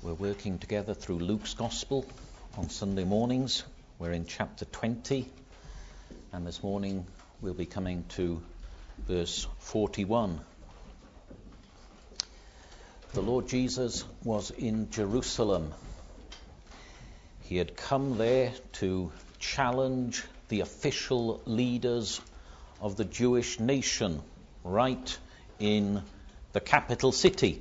We're working together through Luke's Gospel on Sunday mornings. We're in chapter 20, and this morning we'll be coming to verse 41. The Lord Jesus was in Jerusalem. He had come there to challenge the official leaders of the Jewish nation right in the capital city.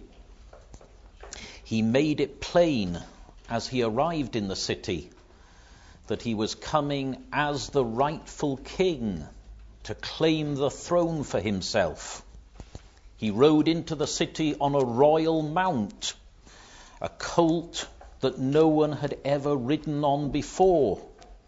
He made it plain as he arrived in the city that he was coming as the rightful king to claim the throne for himself. He rode into the city on a royal mount, a colt that no one had ever ridden on before.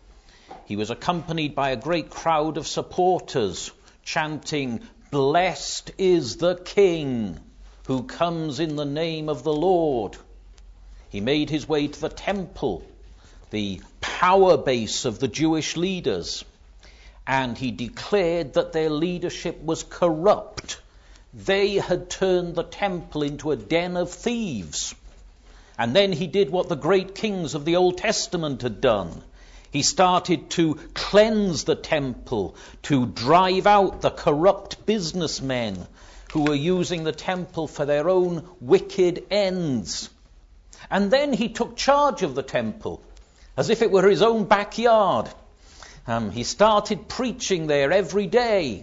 He was accompanied by a great crowd of supporters chanting, "Blessed is the King who comes in the name of the Lord." He made his way to the temple, the power base of the Jewish leaders, and he declared that their leadership was corrupt. They had turned the temple into a den of thieves. And then he did what the great kings of the Old Testament had done. He started to cleanse the temple, to drive out the corrupt businessmen who were using the temple for their own wicked ends. And then he took charge of the temple as if it were his own backyard. He started preaching there every day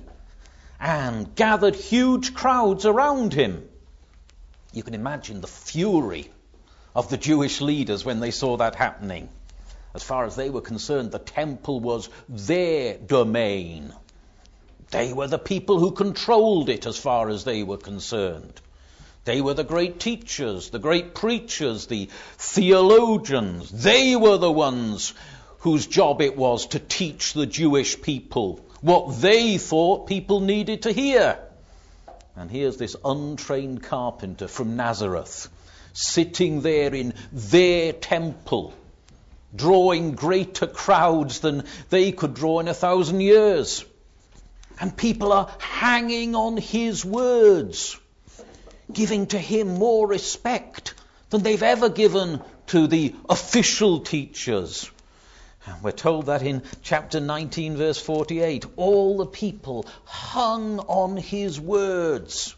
and gathered huge crowds around him. You can imagine the fury of the Jewish leaders when they saw that happening. As far as they were concerned, the temple was their domain. They were the people who controlled it as far as they were concerned. They were the great teachers, the great preachers, the theologians. They were the ones whose job it was to teach the Jewish people what they thought people needed to hear. And here's this untrained carpenter from Nazareth, sitting there in their temple, drawing greater crowds than they could draw in 1,000 years. And people are hanging on his words, giving to him more respect than they've ever given to the official teachers. And we're told that in chapter 19, verse 48, all the people hung on his words.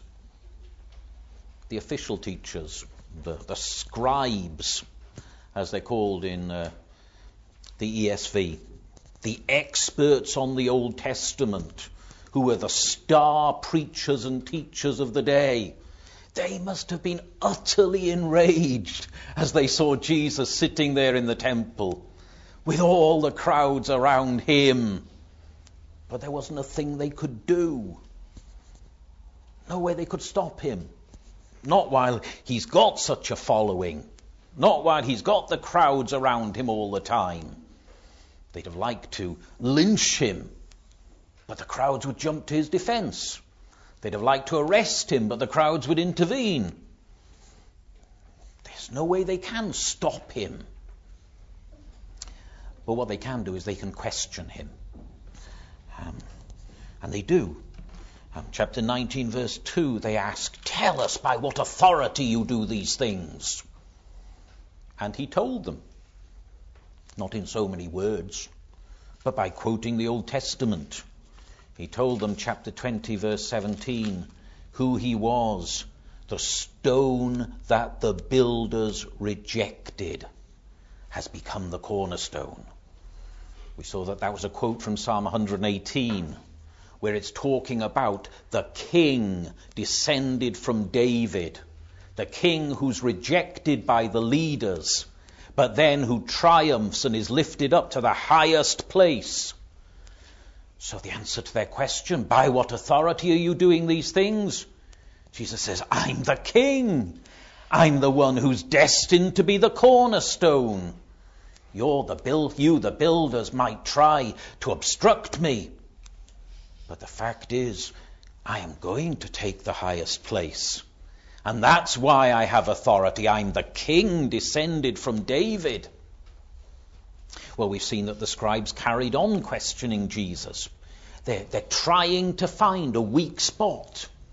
The official teachers, the scribes, as they're called in the ESV, the experts on the Old Testament, who were the star preachers and teachers of the day. They must have been utterly enraged as they saw Jesus sitting there in the temple with all the crowds around him. But there wasn't a thing they could do. No way they could stop him. Not while he's got such a following. Not while he's got the crowds around him all the time. They'd have liked to lynch him, but the crowds would jump to his defense. They'd have liked to arrest him, but the crowds would intervene. There's no way they can stop him. But what they can do is they can question him. And they do. Chapter 19, verse 2, they ask, "Tell us by what authority you do these things." And he told them, not in so many words, but by quoting the Old Testament. He told them, chapter 20, verse 17, who he was, the stone that the builders rejected has become the cornerstone. We saw that was a quote from Psalm 118, where it's talking about the king descended from David, the king who's rejected by the leaders, but then who triumphs and is lifted up to the highest place. So the answer to their question, by what authority are you doing these things? Jesus says, I'm the king. I'm the one who's destined to be the cornerstone. You, the builders, might try to obstruct me. But the fact is, I am going to take the highest place. And that's why I have authority. I'm the king descended from David. Well, we've seen that the scribes carried on questioning Jesus. They're trying to find a weak spot.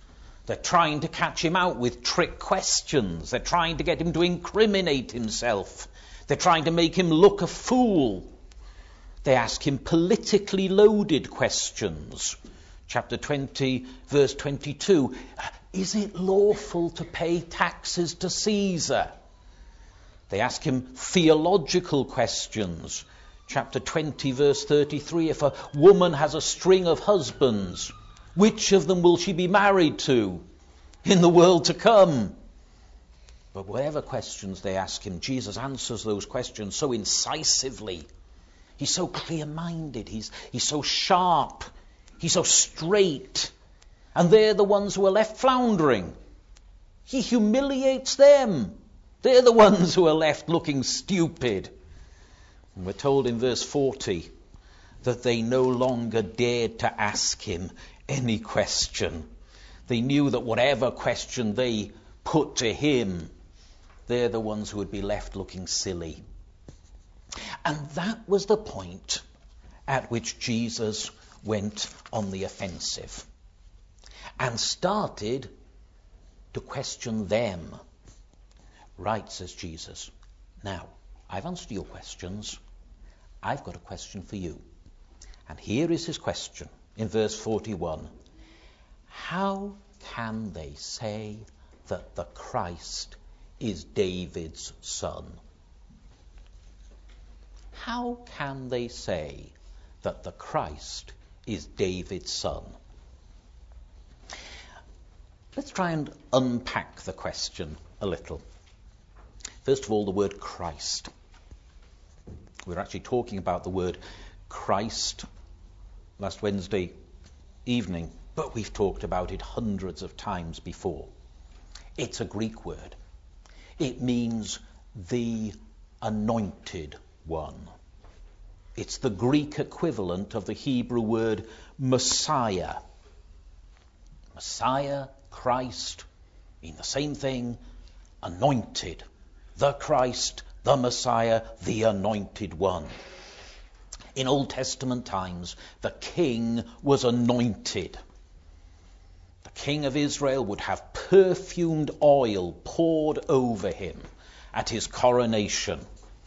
They're trying to catch him out with trick questions. They're trying to get him to incriminate himself. They're trying to make him look a fool. They ask him politically loaded questions. Chapter 20, verse 22. Is it lawful to pay taxes to Caesar? They ask him theological questions. Chapter 20, verse 33. If a woman has a string of husbands, which of them will she be married to in the world to come? But whatever questions they ask him, Jesus answers those questions so incisively. He's so clear-minded. He's so sharp. He's so straight. And they're the ones who are left floundering. He humiliates them. They're the ones who are left looking stupid. And we're told in verse 40 that they no longer dared to ask him any question. They knew that whatever question they put to him, they're the ones who would be left looking silly. And that was the point at which Jesus went on the offensive and started to question them. Right, says Jesus. Now, I've answered your questions. I've got a question for you. And here is his question in verse 41. How can they say that the Christ is David's son? How can they say that the Christ is David's son? Let's try and unpack the question a little. First of all, the word Christ. We're actually talking about the word Christ last Wednesday evening, but we've talked about it hundreds of times before. It's a Greek word. It means the anointed one. It's the Greek equivalent of the Hebrew word Messiah. Messiah, Christ, mean the same thing. Anointed. The Christ, the Messiah, the anointed one. In Old Testament times, the king was anointed. The king of Israel would have perfumed oil poured over him at his coronation.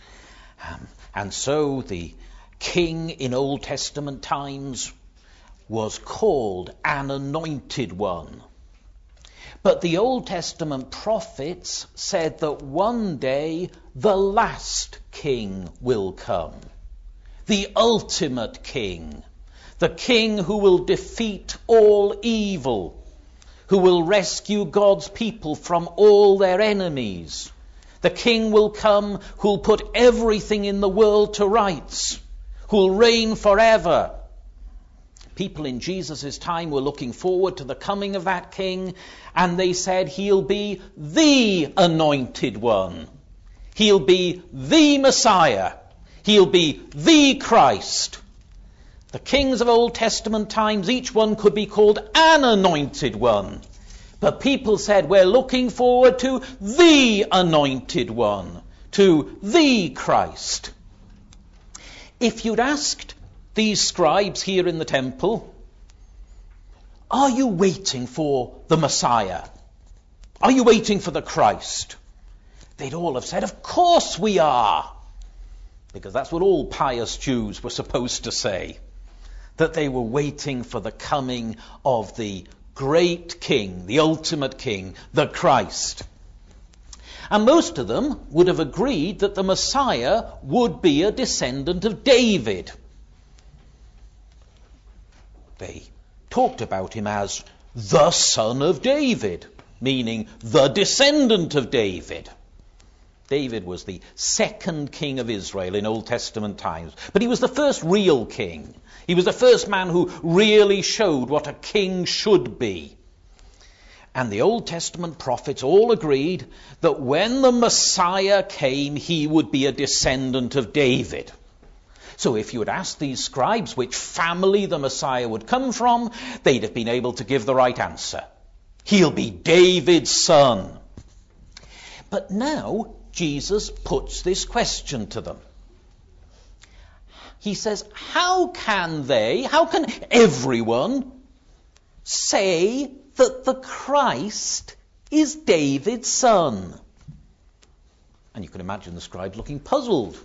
And so the king in Old Testament times was called an anointed one. But the Old Testament prophets said that one day the last king will come. The ultimate king. The king who will defeat all evil. Who will rescue God's people from all their enemies. The king will come who will put everything in the world to rights. Who will reign forever. People in Jesus' time were looking forward to the coming of that king, and they said he'll be the anointed one. He'll be the Messiah. He'll be the Christ. The kings of Old Testament times, each one could be called an anointed one. But people said, we're looking forward to the anointed one, to the Christ. If you'd asked these scribes here in the temple, are you waiting for the Messiah? Are you waiting for the Christ? They'd all have said, of course we are. Because that's what all pious Jews were supposed to say. That they were waiting for the coming of the great king, the ultimate king, the Christ. And most of them would have agreed that the Messiah would be a descendant of David. They talked about him as the son of David, meaning the descendant of David. David was the second king of Israel in Old Testament times, but he was the first real king. He was the first man who really showed what a king should be. And the Old Testament prophets all agreed that when the Messiah came, he would be a descendant of David. So if you had asked these scribes which family the Messiah would come from, they'd have been able to give the right answer. He'll be David's son. But now Jesus puts this question to them. He says, how can everyone say that the Christ is David's son. And you can imagine the scribes looking puzzled.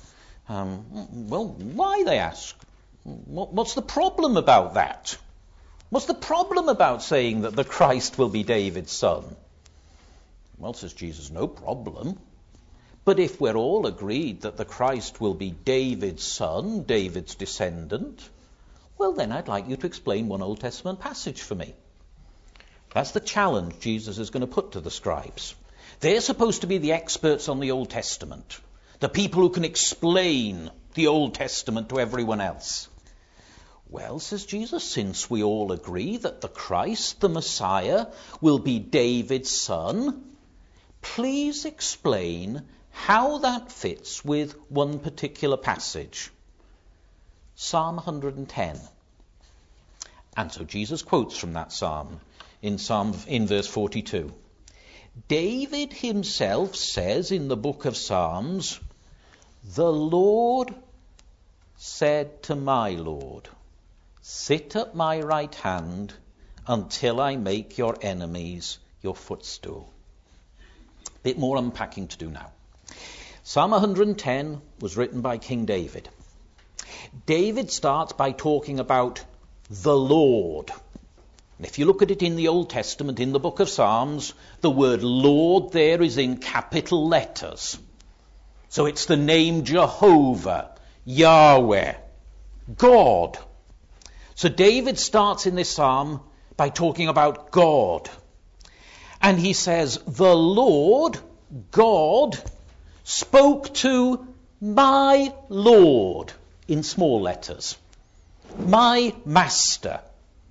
Well, why, they ask? What's the problem about that? What's the problem about saying that the Christ will be David's son? Well, says Jesus, no problem. But if we're all agreed that the Christ will be David's son, David's descendant, well, then I'd like you to explain one Old Testament passage for me. That's the challenge Jesus is going to put to the scribes. They're supposed to be the experts on the Old Testament, the people who can explain the Old Testament to everyone else. Well, says Jesus, since we all agree that the Christ, the Messiah, will be David's son, please explain how that fits with one particular passage. Psalm 110. And so Jesus quotes from that psalm in verse 42. David himself says in the book of Psalms, "The Lord said to my Lord, sit at my right hand until I make your enemies your footstool." Bit more unpacking to do now. Psalm 110 was written by King David. David starts by talking about the Lord. And if you look at it in the Old Testament, in the book of Psalms, the word Lord there is in capital letters. So it's the name Jehovah, Yahweh, God. So David starts in this psalm by talking about God. And he says, the Lord, God, spoke to my Lord, in small letters, my master.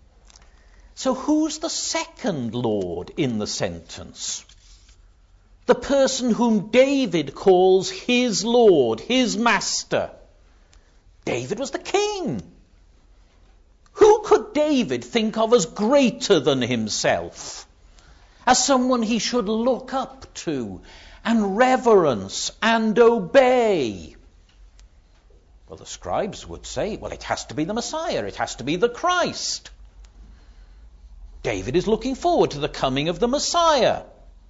So who's the second Lord in the sentence? The person whom David calls his Lord, his master. David was the king. Who could David think of as greater than himself? As someone he should look up to and reverence and obey? Well, the scribes would say, well, it has to be the Messiah. It has to be the Christ. David is looking forward to the coming of the Messiah.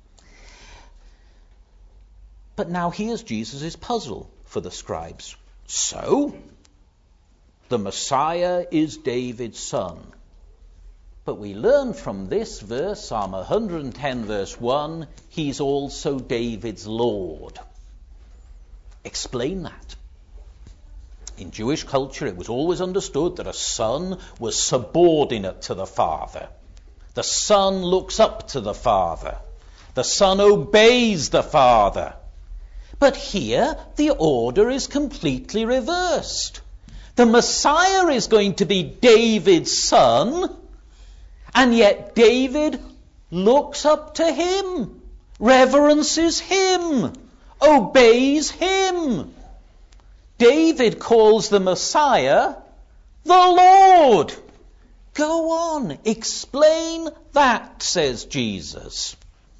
But now here's Jesus' puzzle for the scribes. So, the Messiah is David's son. But we learn from this verse, Psalm 110 verse 1, he's also David's Lord. Explain that. In Jewish culture, it was always understood that a son was subordinate to the father. The son looks up to the father. The son obeys the father. But here, the order is completely reversed. The Messiah is going to be David's son, and yet David looks up to him, reverences him, obeys him. David calls the Messiah the Lord. Go on, explain that, says Jesus.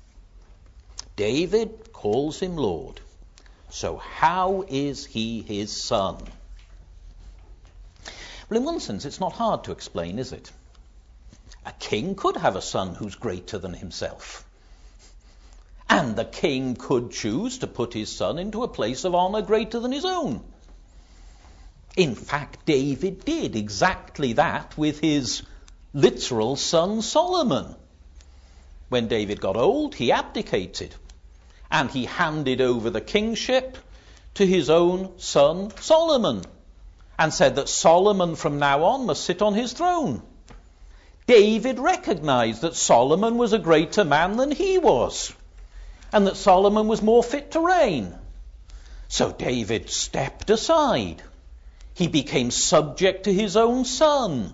David calls him Lord. So how is he his son? Well, in one sense, it's not hard to explain, is it? A king could have a son who's greater than himself. And the king could choose to put his son into a place of honor greater than his own. In fact, David did exactly that with his literal son Solomon. When David got old, he abdicated. And he handed over the kingship to his own son Solomon. And said that Solomon from now on must sit on his throne. David recognized that Solomon was a greater man than he was. And that Solomon was more fit to reign. So David stepped aside. He became subject to his own son.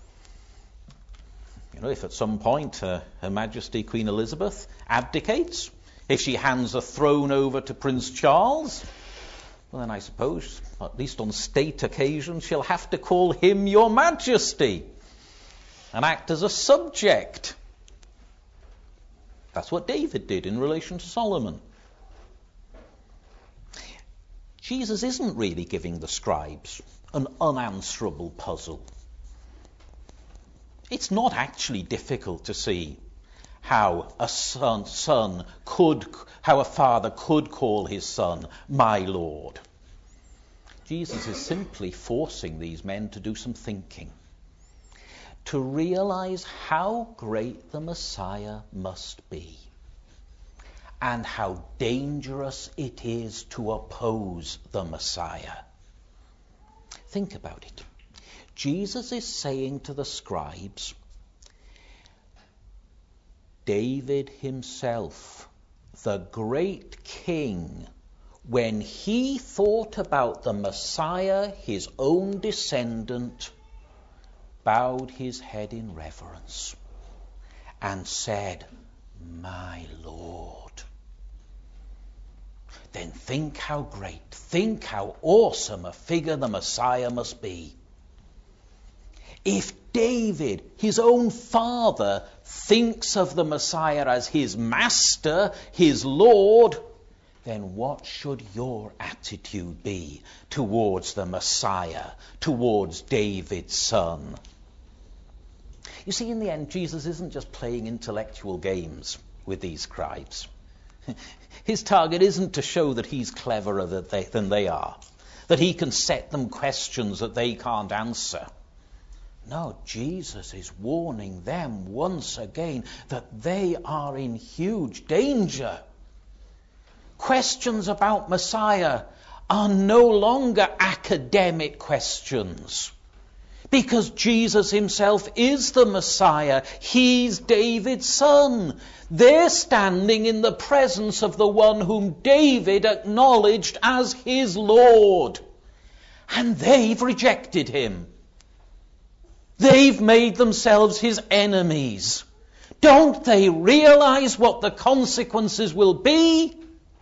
You know, if at some point Her Majesty Queen Elizabeth abdicates, if she hands the throne over to Prince Charles, well, then I suppose, at least on state occasions, she'll have to call him Your Majesty and act as a subject. That's what David did in relation to Solomon. Jesus isn't really giving the scribes an unanswerable puzzle. It's not actually difficult to see how a father could call his son, my Lord. Jesus is simply forcing these men to do some thinking, to realize how great the Messiah must be, and how dangerous it is to oppose the Messiah. Think about it. Jesus is saying to the scribes, David himself, the great king, when he thought about the Messiah, his own descendant, bowed his head in reverence and said, my Lord. Then think how great, think how awesome a figure the Messiah must be. If David, his own father, thinks of the Messiah as his master, his Lord, then what should your attitude be towards the Messiah, towards David's son? You see, in the end, Jesus isn't just playing intellectual games with these scribes. His target isn't to show that he's cleverer than they are, that he can set them questions that they can't answer. No, Jesus is warning them once again that they are in huge danger. Questions about Messiah are no longer academic questions, because Jesus himself is the Messiah. He's David's son. They're standing in the presence of the one whom David acknowledged as his Lord. And they've rejected him. They've made themselves his enemies. Don't they realize what the consequences will be?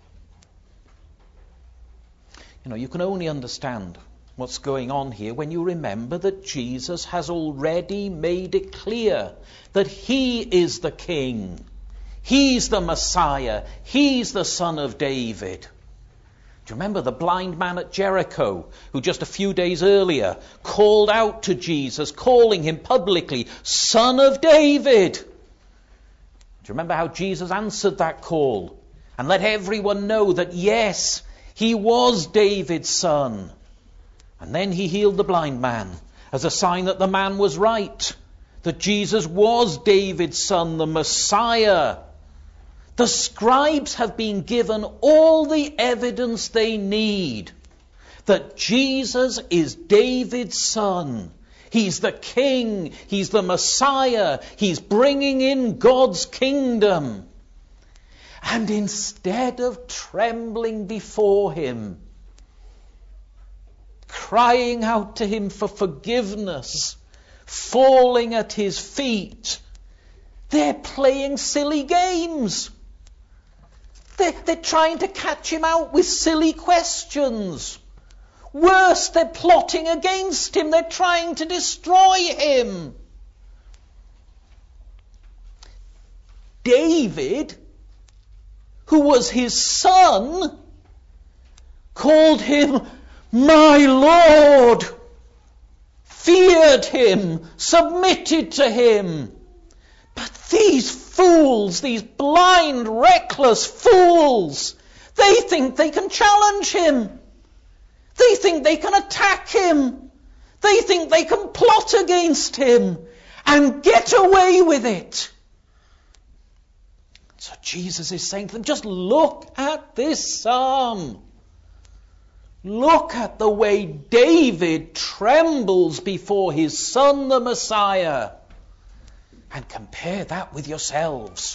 You know, you can only understand what's going on here when you remember that Jesus has already made it clear that he is the king. He's the Messiah. He's the son of David. Do you remember the blind man at Jericho who just a few days earlier called out to Jesus, calling him publicly, Son of David? Do you remember how Jesus answered that call and let everyone know that yes, he was David's son? And then he healed the blind man as a sign that the man was right, that Jesus was David's son, the Messiah. The scribes have been given all the evidence they need that Jesus is David's son. He's the king. He's the Messiah. He's bringing in God's kingdom. And instead of trembling before him, crying out to him for forgiveness, falling at his feet, they're playing silly games. They're trying to catch him out with silly questions. Worse, they're plotting against him. They're trying to destroy him. David, who was his son, called him my Lord, feared him, submitted to him. But these fools, these blind, reckless fools, they think they can challenge him. They think they can attack him. They think they can plot against him and get away with it. So Jesus is saying to them, just look at this psalm. Look at the way David trembles before his son, the Messiah. And compare that with yourselves.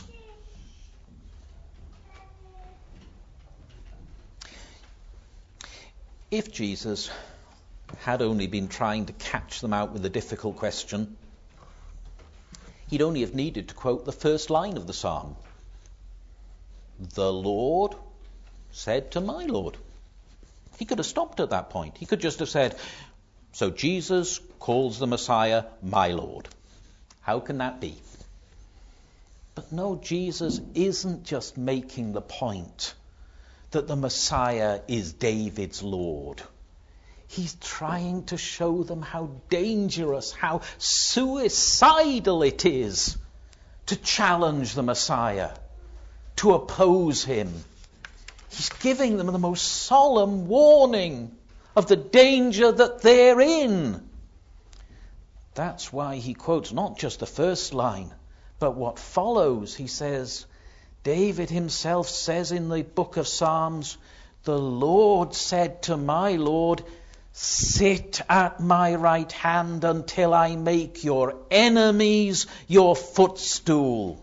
If Jesus had only been trying to catch them out with a difficult question, he'd only have needed to quote the first line of the psalm. The Lord said to my Lord. He could have stopped at that point. He could just have said, so Jesus calls the Messiah my Lord. How can that be? But no, Jesus isn't just making the point that the Messiah is David's Lord. He's trying to show them how dangerous, how suicidal it is to challenge the Messiah, to oppose him. He's giving them the most solemn warning of the danger that they're in. That's why he quotes not just the first line, but what follows. He says, David himself says in the book of Psalms, the Lord said to my Lord, sit at my right hand until I make your enemies your footstool.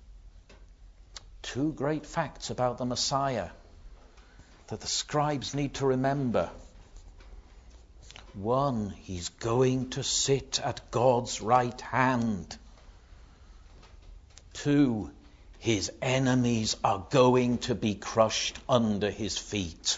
Two great facts about the Messiah that the scribes need to remember. One, he's going to sit at God's right hand. Two, his enemies are going to be crushed under his feet.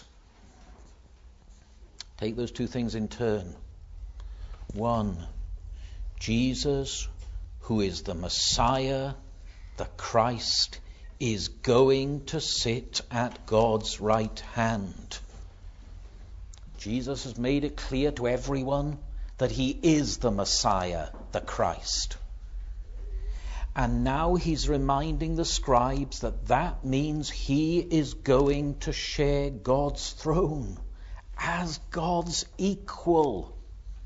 Take those two things in turn. One, Jesus, who is the Messiah, the Christ, is going to sit at God's right hand. Jesus has made it clear to everyone that he is the Messiah, the Christ. And now he's reminding the scribes that that means he is going to share God's throne as God's equal.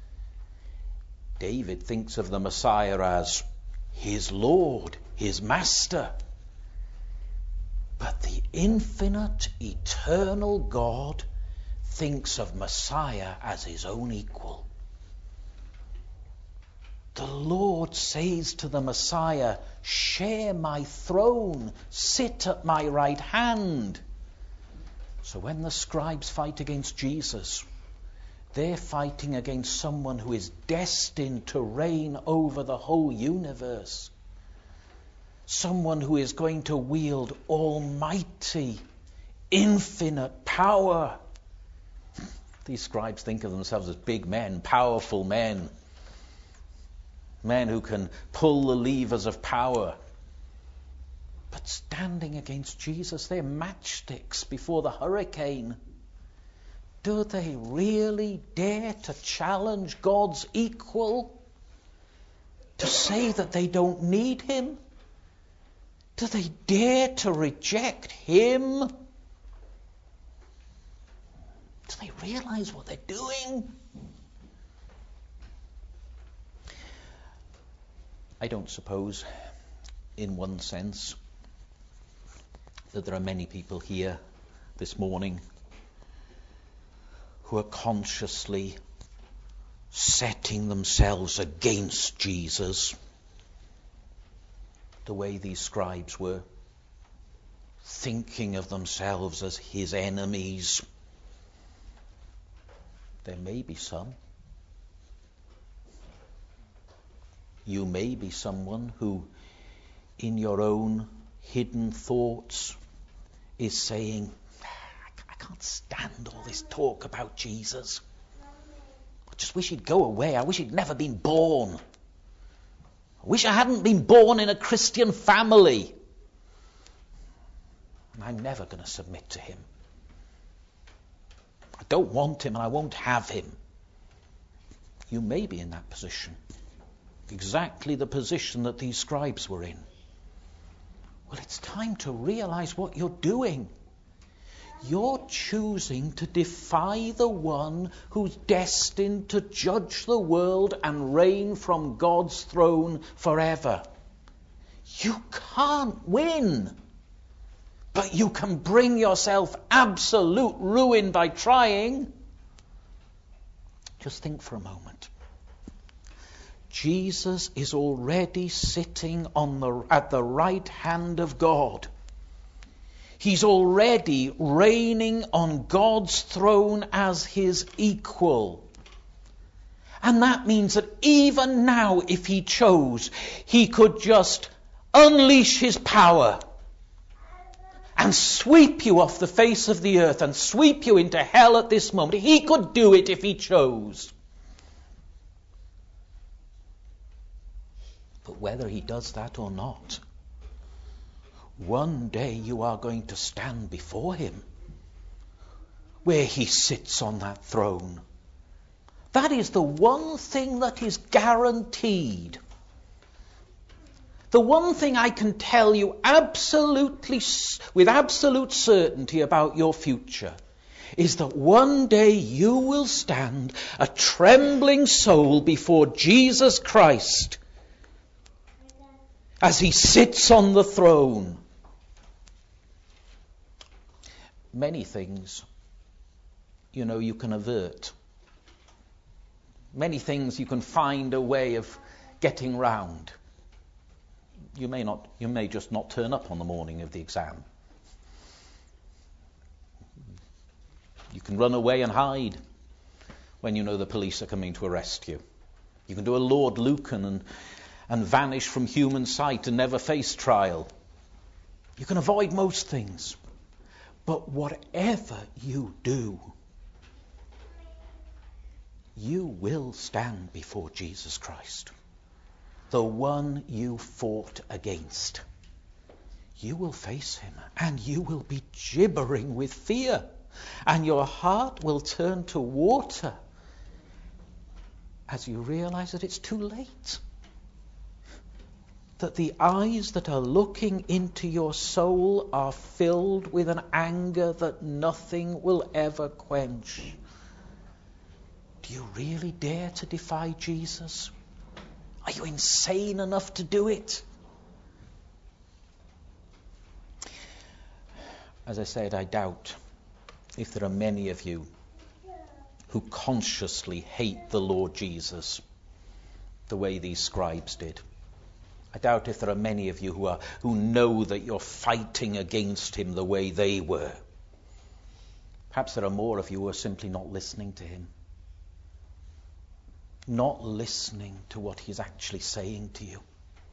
David thinks of the Messiah as his Lord, his Master. But the infinite, eternal God thinks of Messiah as his own equal. The Lord says to the Messiah, share my throne, sit at my right hand. So when the scribes fight against Jesus, they're fighting against someone who is destined to reign over the whole universe. Someone who is going to wield almighty, infinite power. These scribes think of themselves as big men, powerful men. Men who can pull the levers of power. But standing against Jesus, they're matchsticks before the hurricane. Do they really dare to challenge God's equal? To say that they don't need him? Do they dare to reject him? Do they realize what they're doing? I don't suppose, in one sense, that there are many people here this morning who are consciously setting themselves against Jesus the way these scribes were, thinking of themselves as his enemies. There may be some. You may be someone who, in your own hidden thoughts, is saying, I can't stand all this talk about Jesus. I just wish he'd go away. I wish he'd never been born. I wish I hadn't been born in a Christian family. And I'm never going to submit to him. I don't want him and I won't have him. You may be in that position. Exactly the position that these scribes were in. Well, it's time to realize what you're doing. You're choosing to defy the one who's destined to judge the world and reign from God's throne forever. You can't win. But you can bring yourself absolute ruin by trying. Just think for a moment. Jesus is already sitting at the right hand of God. He's already reigning on God's throne as his equal. And that means that even now, if he chose, he could just unleash his power and sweep you off the face of the earth and sweep you into hell at this moment. He could do it if he chose. But whether he does that or not, one day you are going to stand before him, where he sits on that throne, That is the one thing that is guaranteed. The one thing I can tell you absolutely, with absolute certainty about your future, is that one day you will stand a trembling soul before Jesus Christ as he sits on the throne. Many things, you can avert. Many things you can find a way of getting round. You may just not turn up on the morning of the exam. You can run away and hide when you know the police are coming to arrest you. You can do a Lord Lucan and vanish from human sight and never face trial. You can avoid most things. But whatever you do, you will stand before Jesus Christ, the one you fought against. You will face him, and you will be gibbering with fear, and your heart will turn to water as you realize that it's too late. That the eyes that are looking into your soul are filled with an anger that nothing will ever quench. Do you really dare to defy Jesus? Are you insane enough to do it? As I said, I doubt if there are many of you who consciously hate the Lord Jesus the way these scribes did. I doubt if there are many of you who know that you're fighting against him the way they were. Perhaps there are more of you who are simply not listening to him. Not listening to what he's actually saying to you.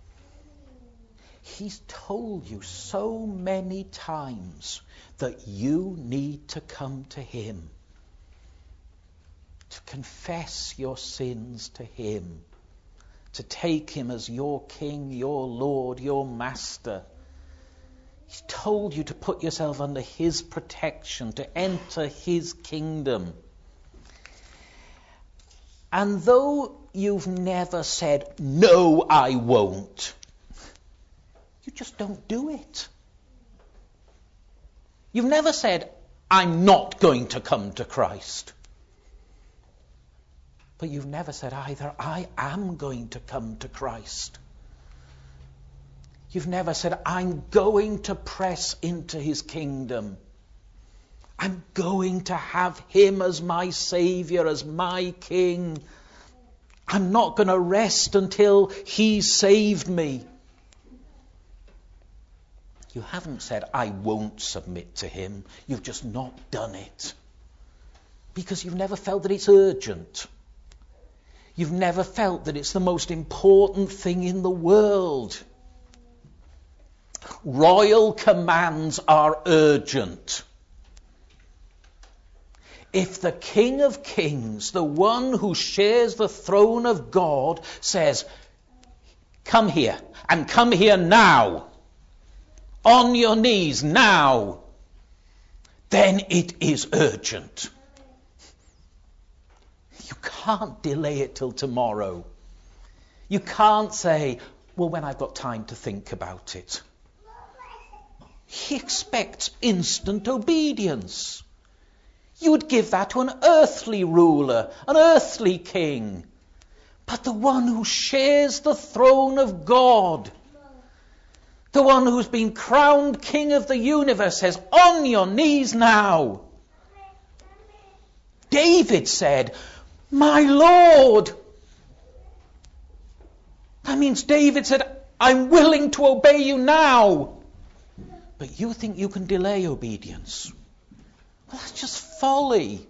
He's told you so many times that you need to come to him, to confess your sins to him, to take him as your King, your Lord, your Master. He's told you to put yourself under his protection, to enter his kingdom. And though you've never said, "No, I won't," you just don't do it. You've never said, "I'm not going to come to Christ." But you've never said either, "I am going to come to Christ." You've never said, "I'm going to press into his kingdom. I'm going to have him as my Saviour, as my King. I'm not going to rest until he's saved me." You haven't said, "I won't submit to him." You've just not done it. Because you've never felt that it's urgent. You've never felt that it's the most important thing in the world. Royal commands are urgent. If the King of Kings, the one who shares the throne of God, says, "Come here, and come here now, on your knees now," then it is urgent. You can't delay it till tomorrow. You can't say, "Well, when I've got time to think about it." He expects instant obedience. You would give that to an earthly ruler, an earthly king. But the one who shares the throne of God, the one who's been crowned King of the universe, says, "On your knees now." David said, "My Lord." That means David said, "I'm willing to obey you now." But you think you can delay obedience. Well, that's just folly.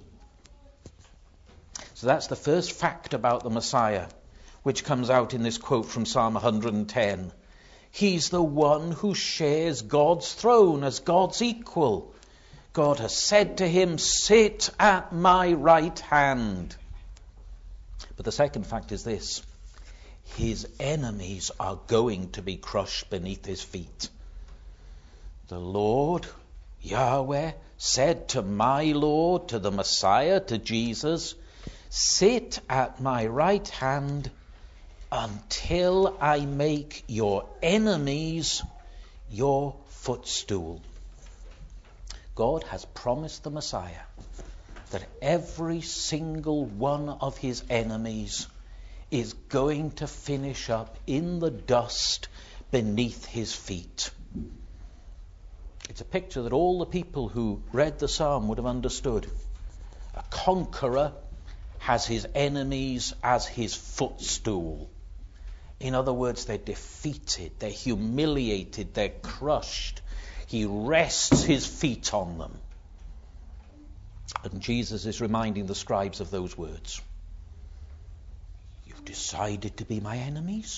So that's the first fact about the Messiah, which comes out in this quote from Psalm 110. He's the one who shares God's throne as God's equal. God has said to him, "Sit at my right hand." But the second fact is this: his enemies are going to be crushed beneath his feet. The Lord, Yahweh, said to my Lord, to the Messiah, to Jesus, sit at my right hand until I make your enemies your footstool. God has promised the Messiah that every single one of his enemies is going to finish up in the dust beneath his feet. It's a picture that all the people who read the psalm would have understood. A conqueror has his enemies as his footstool. In other words, they're defeated, they're humiliated, they're crushed. He rests his feet on them. And Jesus is reminding the scribes of those words. You've decided to be my enemies?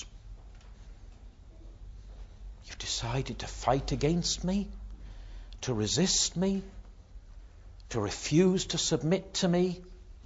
You've decided to fight against me? To resist me? To refuse to submit to me?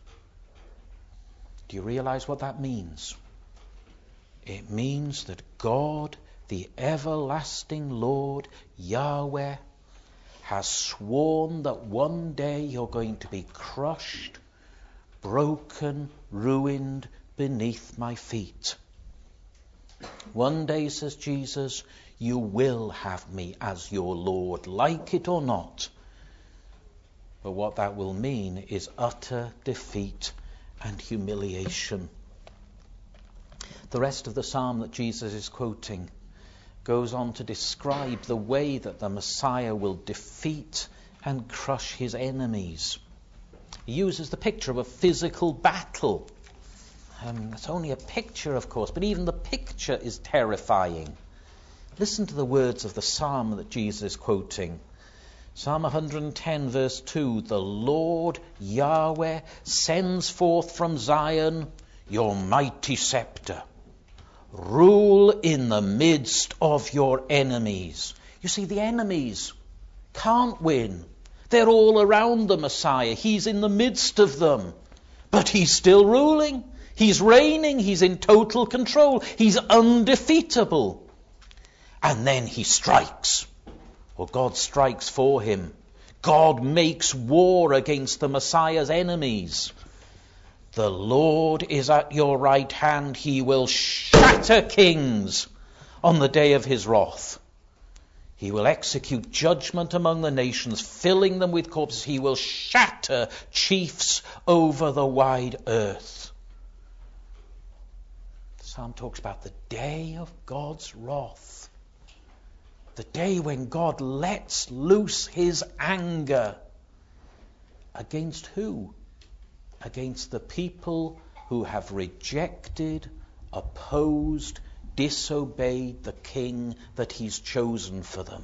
Do you realize what that means? It means that God, the everlasting Lord, Yahweh, has sworn that one day you're going to be crushed, broken, ruined beneath my feet. One day, says Jesus, you will have me as your Lord, like it or not. But what that will mean is utter defeat and humiliation. The rest of the psalm that Jesus is quoting goes on to describe the way that the Messiah will defeat and crush his enemies. He uses the picture of a physical battle. It's only a picture, of course, but even the picture is terrifying. Listen to the words of the psalm that Jesus is quoting. Psalm 110, verse 2, the Lord Yahweh sends forth from Zion your mighty scepter. Rule in the midst of your enemies. You see, the enemies can't win. They're all around the Messiah. He's in the midst of them. But he's still ruling. He's reigning. He's in total control. He's undefeatable. And then he strikes. Or God strikes for him. God makes war against the Messiah's enemies. The Lord is at your right hand. He will shatter kings on the day of his wrath. He will execute judgment among the nations, filling them with corpses. He will shatter chiefs over the wide earth. The psalm talks about the day of God's wrath. The day when God lets loose his anger. Against who? Against the people who have rejected, opposed, disobeyed the king that he's chosen for them.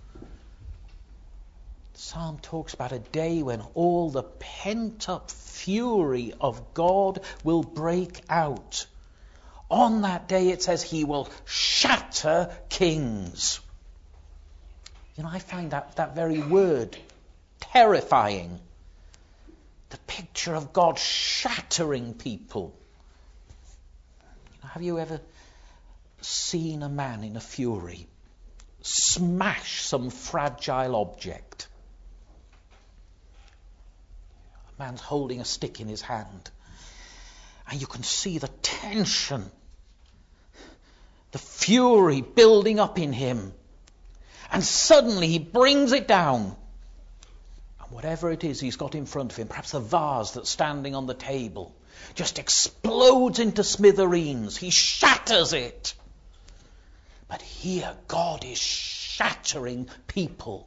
The psalm talks about a day when all the pent-up fury of God will break out. On that day, it says, he will shatter kings. You know, I find that very word terrifying. The picture of God shattering people. Have you ever seen a man in a fury smash some fragile object? A man's holding a stick in his hand, and you can see the tension, the fury building up in him, and suddenly he brings it down. Whatever it is he's got in front of him, perhaps the vase that's standing on the table, just explodes into smithereens. He shatters it. But here God is shattering people.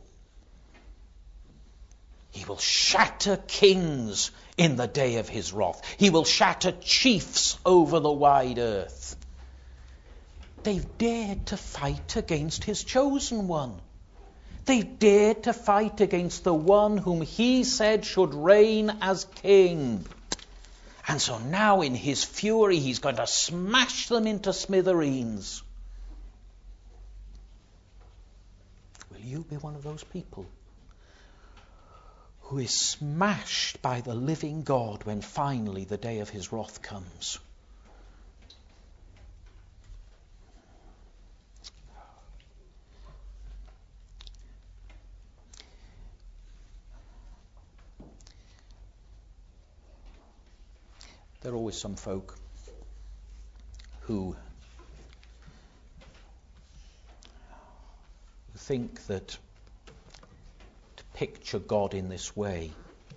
He will shatter kings in the day of his wrath. He will shatter chiefs over the wide earth. They've dared to fight against his chosen one. They dared to fight against the one whom he said should reign as king. And so now in his fury, he's going to smash them into smithereens. Will you be one of those people who is smashed by the living God when finally the day of his wrath comes? There are always some folk who think that to picture God in this way,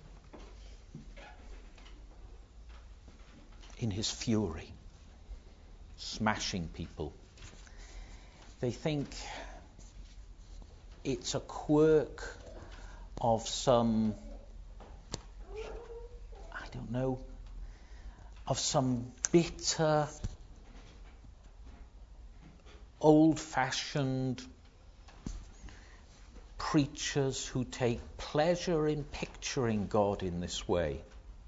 in his fury, smashing people, they think it's a quirk of some, of some bitter, old-fashioned preachers who take pleasure in picturing God in this way.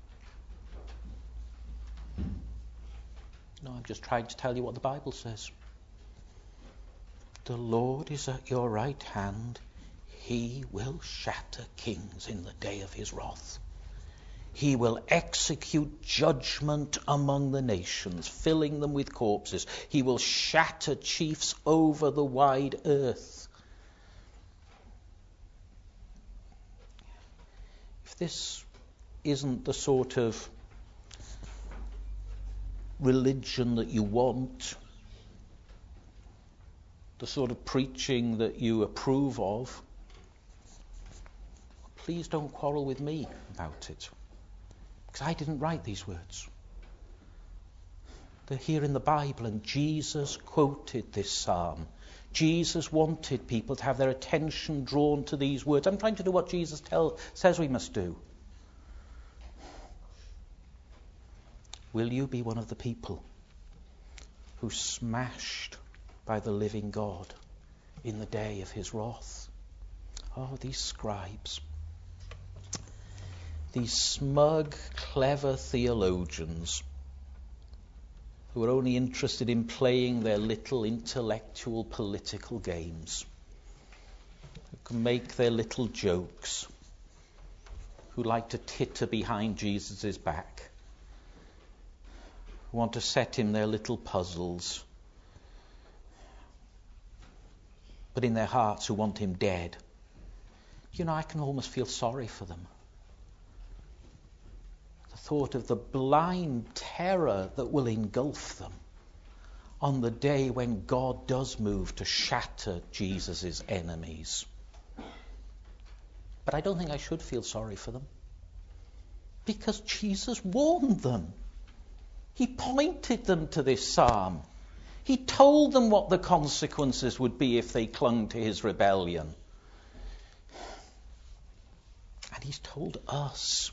No, I'm just trying to tell you what the Bible says. The Lord is at your right hand. He will shatter kings in the day of his wrath. He will execute judgment among the nations, filling them with corpses. He will shatter chiefs over the wide earth. If this isn't the sort of religion that you want, the sort of preaching that you approve of, please don't quarrel with me about it. Because I didn't write these words. They're here in the Bible, and Jesus quoted this psalm. Jesus wanted people to have their attention drawn to these words. I'm trying to do what Jesus says we must do. Will you be one of the people who's smashed by the living God in the day of his wrath? Oh, these scribes, these smug, clever theologians who are only interested in playing their little intellectual political games, who can make their little jokes, who like to titter behind Jesus' back, who want to set him their little puzzles, but in their hearts who want him dead. You know, I can almost feel sorry for them. The thought of the blind terror that will engulf them on the day when God does move to shatter Jesus' enemies. But I don't think I should feel sorry for them, because Jesus warned them. He pointed them to this psalm. He told them what the consequences would be if they clung to his rebellion. And he's told us,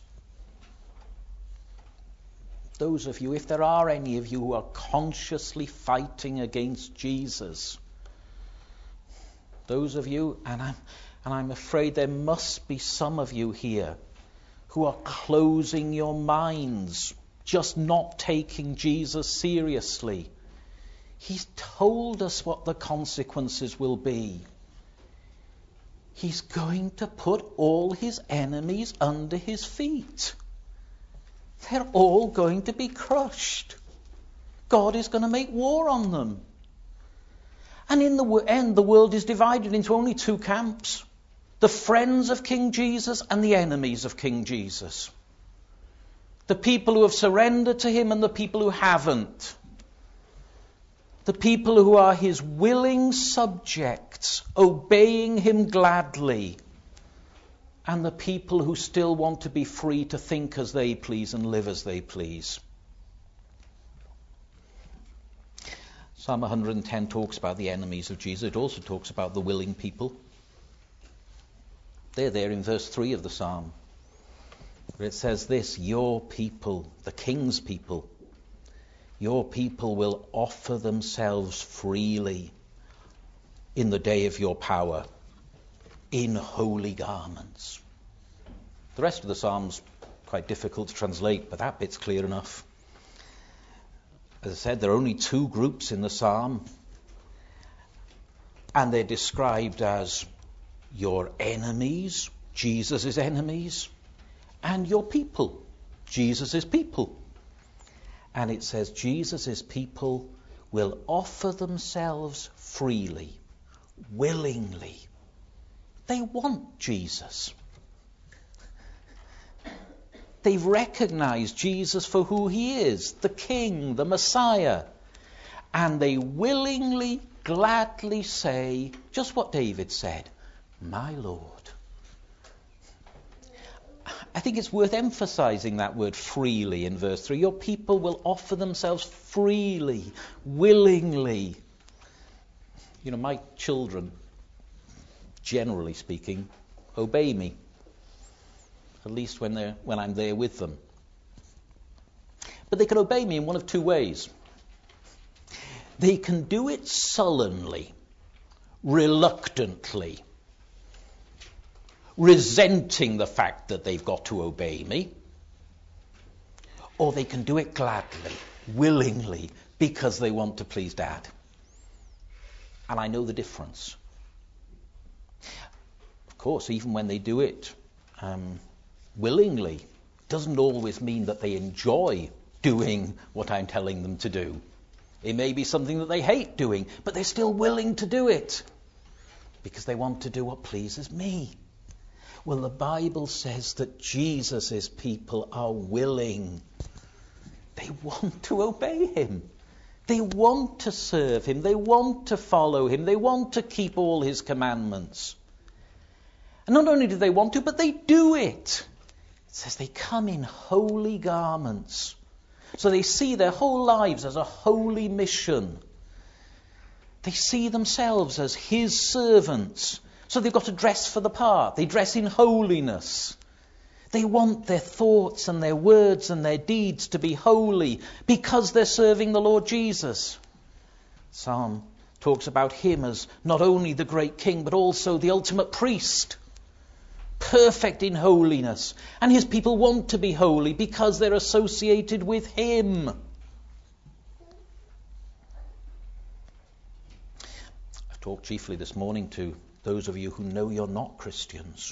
those of you, if there are any of you who are consciously fighting against Jesus, those of you, and I'm afraid there must be some of you here who are closing your minds, just not taking Jesus seriously. He's told us what the consequences will be. He's going to put all his enemies under his feet. They're all going to be crushed. God is going to make war on them. And in the end, the world is divided into only two camps: the friends of King Jesus and the enemies of King Jesus. The people who have surrendered to him and the people who haven't. The people who are his willing subjects, obeying him gladly. And the people who still want to be free to think as they please and live as they please. Psalm 110 talks about the enemies of Jesus. It also talks about the willing people. They're there in verse 3 of the psalm, where it says this: your people, the king's people, your people will offer themselves freely in the day of your power, in holy garments. The rest of the psalm's quite difficult to translate, but that bit's clear enough. As I said, there are only two groups in the psalm, and they're described as your enemies, Jesus' enemies, and your people, Jesus' people. And it says Jesus' people will offer themselves freely, willingly. They want Jesus. They've recognized Jesus for who he is, the King, the Messiah. And they willingly, gladly say just what David said, my Lord. I think it's worth emphasizing that word freely in verse 3. Your people will offer themselves freely, willingly. You know, my children, generally speaking, obey me. At least when I'm there with them. But they can obey me in one of two ways. They can do it sullenly, reluctantly, resenting the fact that they've got to obey me. Or they can do it gladly, willingly, because they want to please Dad. And I know the difference. Of course, even when they do it willingly, doesn't always mean that they enjoy doing what I'm telling them to do. It may be something that they hate doing, but they're still willing to do it because they want to do what pleases me. Well, the Bible says that Jesus' people are willing. They want to obey him. They want to serve him. They want to follow him. They want to keep all his commandments. And not only do they want to, but they do it. It says they come in holy garments. So they see their whole lives as a holy mission. They see themselves as his servants. So they've got to dress for the part. They dress in holiness. They want their thoughts and their words and their deeds to be holy because they're serving the Lord Jesus. Psalm talks about him as not only the great king, but also the ultimate priest. Perfect in holiness. And his people want to be holy because they're associated with him. I've talked chiefly this morning to those of you who know you're not Christians,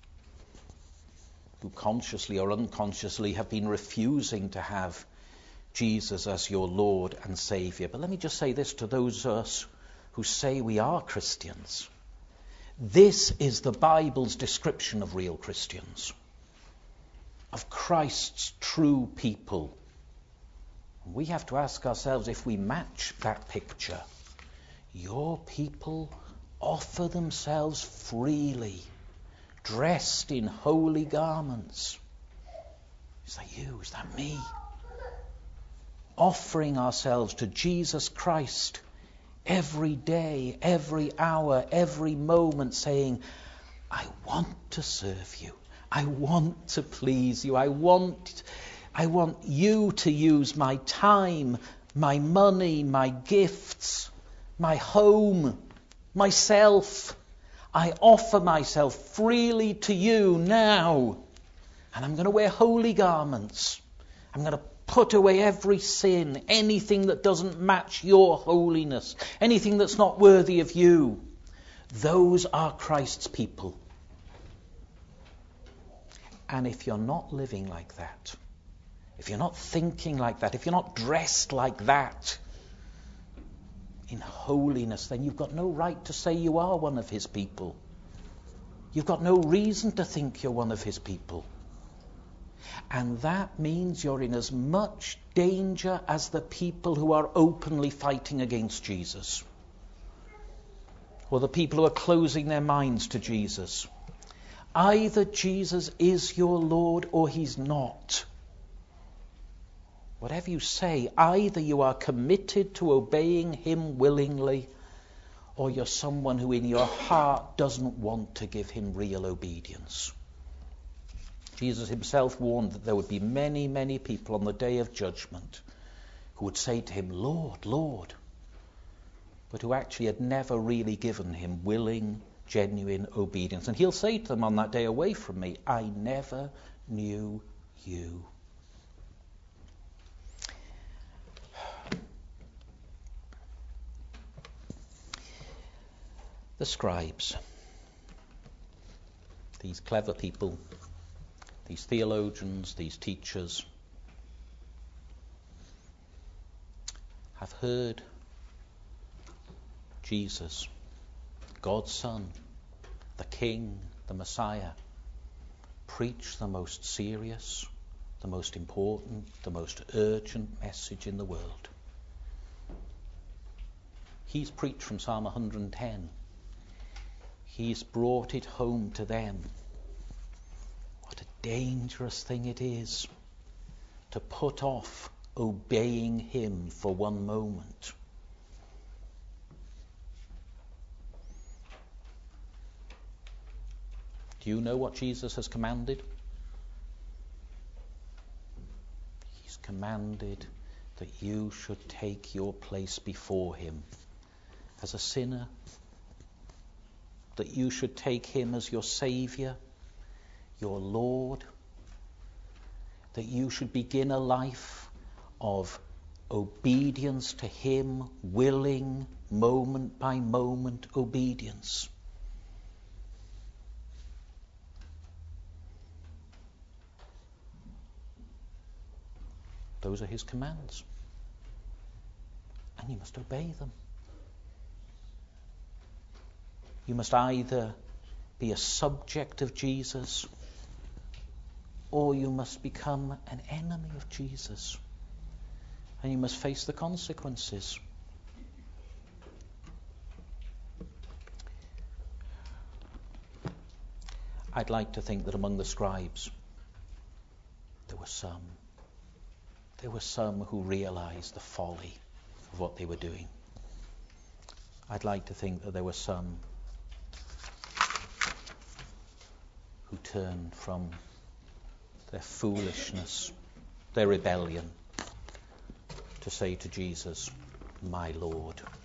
who consciously or unconsciously have been refusing to have Jesus as your Lord and Saviour. But let me just say this to those of us who say we are Christians. This is the Bible's description of real Christians, of Christ's true people. We have to ask ourselves if we match that picture. Your people offer themselves freely, dressed in holy garments. Is that you? Is that me? Offering ourselves to Jesus Christ every day, every hour, every moment, saying, I want to serve you. I want to please you. I want you to use my time, my money, my gifts, my home, myself. I offer myself freely to you now. And I'm going to wear holy garments. I'm going to put away every sin, anything that doesn't match your holiness, anything that's not worthy of you. Those are Christ's people. And if you're not living like that, if you're not thinking like that, if you're not dressed like that, in holiness, then you've got no right to say you are one of his people. You've got no reason to think you're one of his people. And that means you're in as much danger as the people who are openly fighting against Jesus, or the people who are closing their minds to Jesus. Either Jesus is your Lord or he's not. Whatever you say, either you are committed to obeying him willingly, or you're someone who in your heart doesn't want to give him real obedience. Jesus himself warned that there would be many, many people on the day of judgment who would say to him, Lord, Lord, but who actually had never really given him willing, genuine obedience. And he'll say to them on that day, away from me, I never knew you. The scribes, these clever people, these theologians, these teachers, have heard Jesus, God's Son, the King, the Messiah, preach the most serious, the most important, the most urgent message in the world. He's preached from Psalm 110. He's brought it home to them. What a dangerous thing it is to put off obeying him for one moment. Do you know what Jesus has commanded? He's commanded that you should take your place before him as a sinner, that you should take him as your Saviour, your Lord, that you should begin a life of obedience to him, willing, moment by moment obedience. Those are his commands. And you must obey them. You must either be a subject of Jesus, or you must become an enemy of Jesus. And you must face the consequences. I'd like to think that among the scribes there were some who realized the folly of what they were doing. I'd like to think that there were some who turned from their foolishness, their rebellion, to say to Jesus, "My Lord."